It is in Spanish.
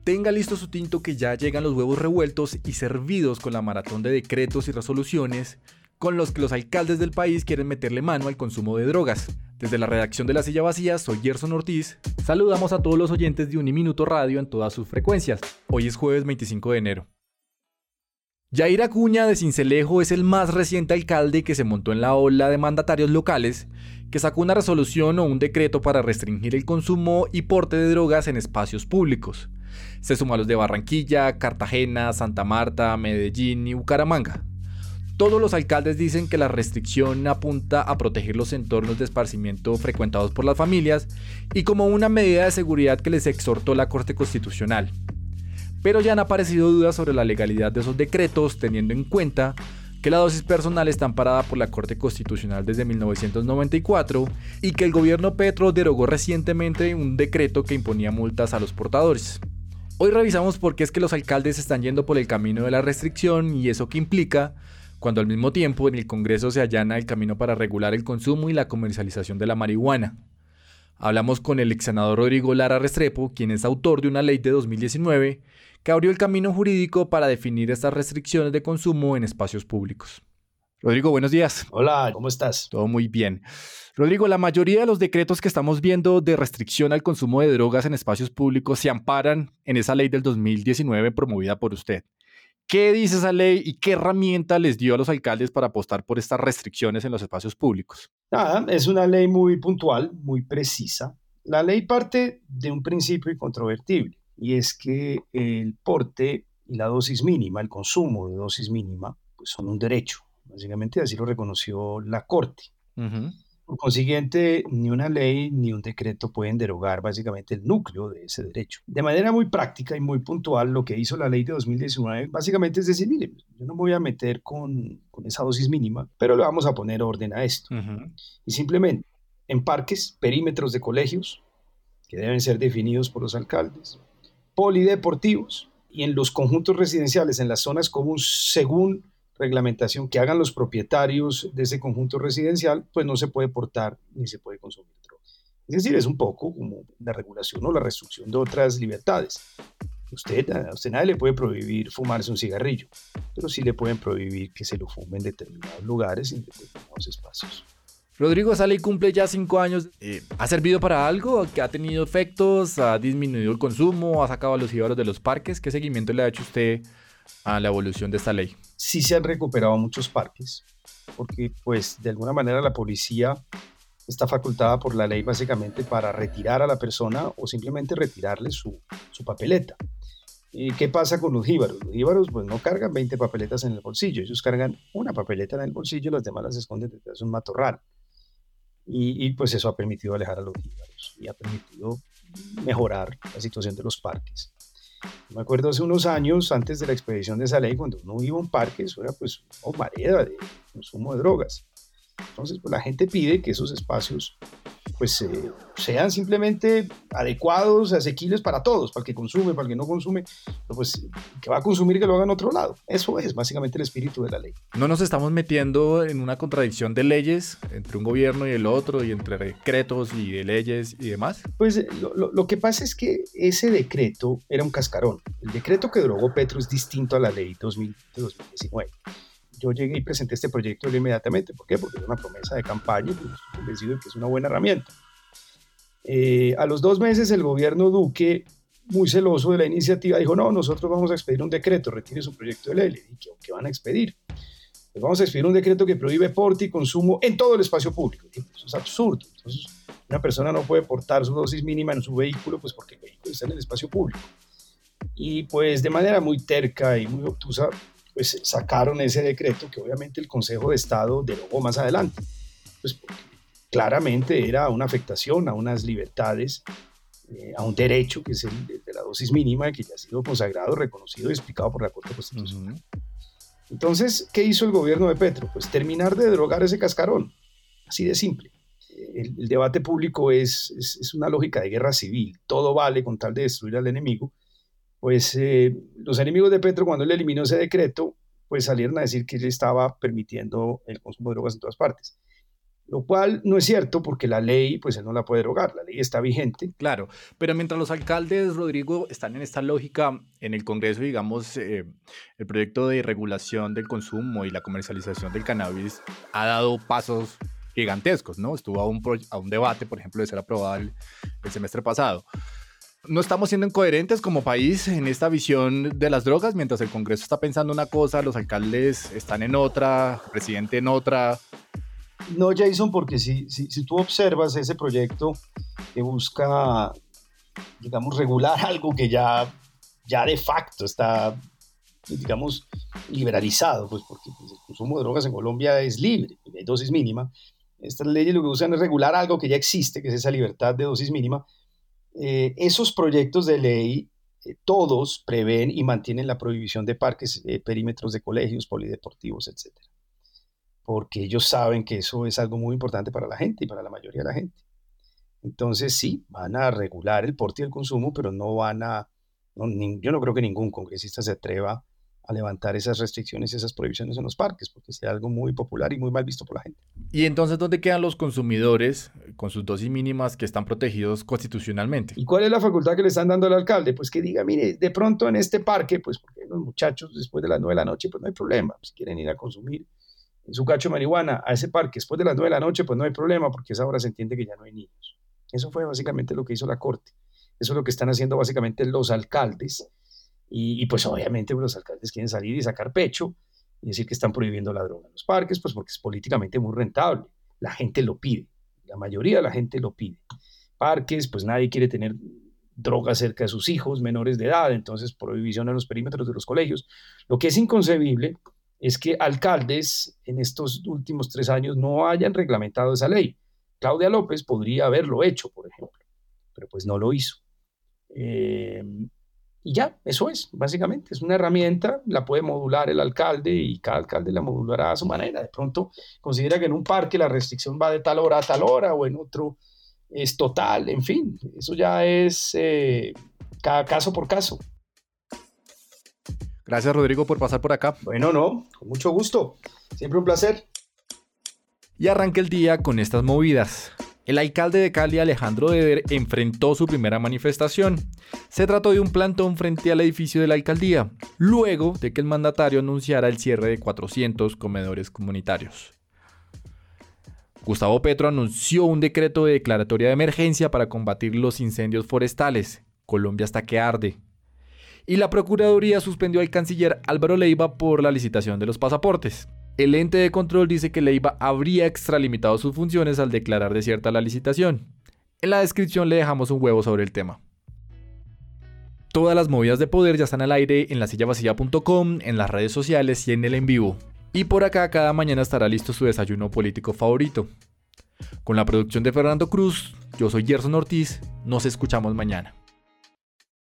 Tenga listo su tinto que ya llegan los huevos revueltos y servidos con la maratón de decretos y resoluciones con los que los alcaldes del país quieren meterle mano al consumo de drogas. Desde la redacción de La Silla Vacía, soy Gerson Ortiz. Saludamos a todos los oyentes de Uniminuto Radio en todas sus frecuencias. Hoy es jueves 25 de enero. Yair Acuña de Sincelejo es el más reciente alcalde que se montó en la ola de mandatarios locales que sacó una resolución o un decreto para restringir el consumo y porte de drogas en espacios públicos. Se suma a los de Barranquilla, Cartagena, Santa Marta, Medellín y Bucaramanga. Todos los alcaldes dicen que la restricción apunta a proteger los entornos de esparcimiento frecuentados por las familias y como una medida de seguridad que les exhortó la Corte Constitucional. Pero ya han aparecido dudas sobre la legalidad de esos decretos, teniendo en cuenta que la dosis personal está amparada por la Corte Constitucional desde 1994 y que el gobierno Petro derogó recientemente un decreto que imponía multas a los portadores. Hoy revisamos por qué es que los alcaldes están yendo por el camino de la restricción y eso que implica, cuando al mismo tiempo en el Congreso se allana el camino para regular el consumo y la comercialización de la marihuana. Hablamos con el ex senador Rodrigo Lara Restrepo, quien es autor de una ley de 2019 que abrió el camino jurídico para definir estas restricciones de consumo en espacios públicos. Rodrigo, buenos días. Hola, ¿cómo estás? Todo muy bien. Rodrigo, la mayoría de los decretos que estamos viendo de restricción al consumo de drogas en espacios públicos se amparan en esa ley del 2019 promovida por usted. ¿Qué dice esa ley y qué herramienta les dio a los alcaldes para apostar por estas restricciones en los espacios públicos? Nada, es una ley muy puntual, muy precisa. La ley parte de un principio incontrovertible y es que el porte y la dosis mínima, el consumo de dosis mínima, pues son un derecho. Básicamente así lo reconoció la Corte. Por consiguiente, ni una ley ni un decreto pueden derogar básicamente el núcleo de ese derecho. De manera muy práctica y muy puntual, lo que hizo la ley de 2019 básicamente es decir, mire, yo no me voy a meter con esa dosis mínima, pero le vamos a poner orden a esto. Y simplemente, en parques, perímetros de colegios, que deben ser definidos por los alcaldes, polideportivos y en los conjuntos residenciales, en las zonas comunes, según reglamentación que hagan los propietarios de ese conjunto residencial, pues no se puede portar ni se puede consumir droga. Es decir, es un poco como la regulación o la restricción de otras libertades. A usted nadie le puede prohibir fumarse un cigarrillo, pero sí le pueden prohibir que se lo fume en determinados lugares, en determinados espacios. Rodrigo, esa ley cumple ya 5 años. ¿Ha servido para algo? ¿Ha tenido efectos? ¿Ha disminuido el consumo? ¿Ha sacado a los jíbaros de los parques? ¿Qué seguimiento le ha hecho usted a la evolución de esta ley? Sí se han recuperado muchos parques, porque pues de alguna manera la policía está facultada por la ley básicamente para retirar a la persona o simplemente retirarle su papeleta. ¿Qué pasa con los jíbaros? Los jíbaros pues no cargan 20 papeletas en el bolsillo, ellos cargan una papeleta en el bolsillo, las demás las esconden detrás de un matorral. Y pues eso ha permitido alejar a los jíbaros y ha permitido mejorar la situación de los parques. Me acuerdo hace unos años, antes de la expedición de esa ley, cuando uno iba a un parque, eso era pues una marea de consumo de drogas. Entonces, pues la gente pide que esos espacios pues sean simplemente adecuados, asequibles para todos, para el que consume, para el que no consume, pero pues que va a consumir que lo haga en otro lado. Eso es básicamente el espíritu de la ley. ¿No nos estamos metiendo en una contradicción de leyes entre un gobierno y el otro, y entre decretos y de leyes y demás? Pues lo que pasa es que ese decreto era un cascarón. El decreto que derogó Petro es distinto a la ley de 2019. Yo llegué y presenté este proyecto inmediatamente. ¿Por qué? Porque es una promesa de campaña y pues estoy convencido de que es una buena herramienta. A los 2 meses el gobierno Duque, muy celoso de la iniciativa, dijo, no, nosotros vamos a expedir un decreto, retire su proyecto de ley. Le dije, ¿qué van a expedir? Pues vamos a expedir un decreto que prohíbe porte y consumo en todo el espacio público. Dije, eso es absurdo. Entonces, una persona no puede portar su dosis mínima en su vehículo, pues porque el vehículo está en el espacio público. Y pues de manera muy terca y muy obtusa, pues sacaron ese decreto que obviamente el Consejo de Estado derogó más adelante, pues porque claramente era una afectación a unas libertades, a un derecho que es el de la dosis mínima, que ya ha sido consagrado, reconocido y explicado por la Corte Constitucional. Entonces, ¿qué hizo el gobierno de Petro? Pues terminar de derogar ese cascarón, así de simple. El debate público es una lógica de guerra civil, todo vale con tal de destruir al enemigo. Pues los enemigos de Petro, cuando él eliminó ese decreto, pues salieron a decir que él estaba permitiendo el consumo de drogas en todas partes. Lo cual no es cierto porque la ley, pues él no la puede derogar, la ley está vigente. Claro, pero mientras los alcaldes, Rodrigo, están en esta lógica, en el Congreso, digamos, el proyecto de regulación del consumo y la comercialización del cannabis ha dado pasos gigantescos, ¿no? Estuvo a un debate, por ejemplo, de ser aprobado el semestre pasado. No estamos siendo incoherentes como país en esta visión de las drogas, mientras el Congreso está pensando una cosa, los alcaldes están en otra, el presidente en otra. No, Jason, porque si tú observas ese proyecto que busca, digamos, regular algo que ya de facto está, digamos, liberalizado, pues porque pues, el consumo de drogas en Colombia es libre, hay dosis mínima. Estas leyes lo que buscan es regular algo que ya existe, que es esa libertad de dosis mínima. Esos proyectos de ley, todos prevén y mantienen la prohibición de parques, perímetros de colegios, polideportivos, etcétera, porque ellos saben que eso es algo muy importante para la gente y para la mayoría de la gente. Entonces sí, van a regular el porte y el consumo, pero no van a, yo no creo que ningún congresista se atreva a levantar esas restricciones, esas prohibiciones en los parques, porque sea algo muy popular y muy mal visto por la gente. Y entonces, ¿dónde quedan los consumidores con sus dosis mínimas que están protegidos constitucionalmente? ¿Y cuál es la facultad que le están dando al alcalde? Pues que diga, mire, de pronto en este parque, pues porque los muchachos después de las 9 de la noche, pues no hay problema, si quieren ir a consumir en su cacho de marihuana a ese parque después de las 9 de la noche, pues no hay problema, porque a esa hora se entiende que ya no hay niños. Eso fue básicamente lo que hizo la Corte. Eso es lo que están haciendo básicamente los alcaldes. Y pues obviamente los alcaldes quieren salir y sacar pecho y decir que están prohibiendo la droga en los parques, pues porque es políticamente muy rentable. La gente lo pide. La mayoría de la gente lo pide. Parques, pues nadie quiere tener droga cerca de sus hijos menores de edad, entonces prohibición en los perímetros de los colegios. Lo que es inconcebible es que alcaldes en estos últimos 3 años no hayan reglamentado esa ley. Claudia López podría haberlo hecho, por ejemplo, pero pues no lo hizo. Y ya, eso es, básicamente, es una herramienta, la puede modular el alcalde y cada alcalde la modulará a su manera. De pronto considera que en un parque la restricción va de tal hora a tal hora o en otro es total, en fin, eso ya es cada caso por caso. Gracias, Rodrigo, por pasar por acá. Bueno, no, con mucho gusto, siempre un placer. Y arranca el día con estas movidas. El alcalde de Cali, Alejandro Dever, enfrentó su primera manifestación. Se trató de un plantón frente al edificio de la alcaldía, luego de que el mandatario anunciara el cierre de 400 comedores comunitarios. Gustavo Petro anunció un decreto de declaratoria de emergencia para combatir los incendios forestales. Colombia hasta que arde. Y la Procuraduría suspendió al canciller Álvaro Leiva por la licitación de los pasaportes. El ente de control dice que Leiva habría extralimitado sus funciones al declarar desierta la licitación. En la descripción le dejamos un huevo sobre el tema. Todas las movidas de poder ya están al aire en lasillavacía.com, en las redes sociales y en el en vivo. Y por acá cada mañana estará listo su desayuno político favorito. Con la producción de Fernando Cruz, yo soy Gerson Ortiz, nos escuchamos mañana.